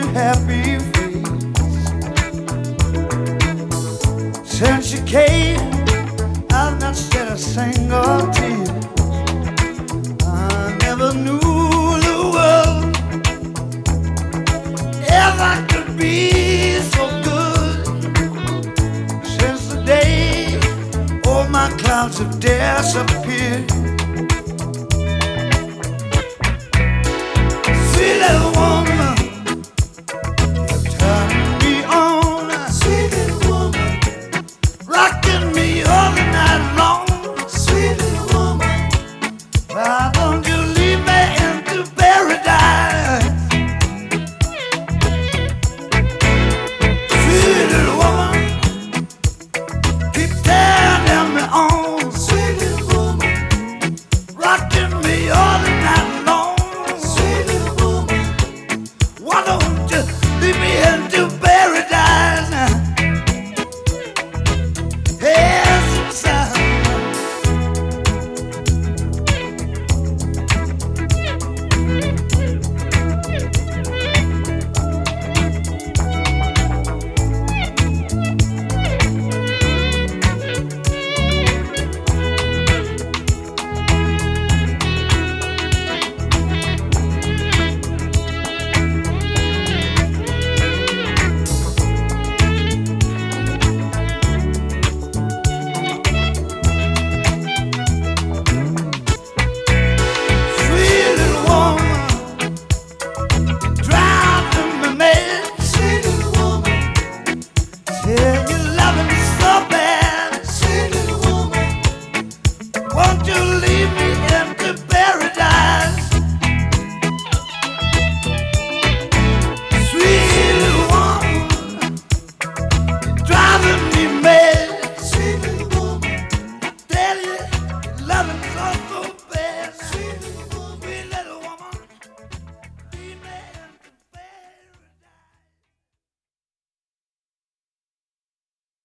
happy face. Since you came, I've not shed a single tear. I never knew the world ever could be so good. Since the day all my clouds have disappeared. Sweet little woman, you're turning me on. Sweet little woman, rocking me all the night long. Sweet little woman, why don't you lead me into paradise? Sweet little woman, keep turning me on. Sweet little woman, rocking me all the night long. Sweet little woman, why don't you leave me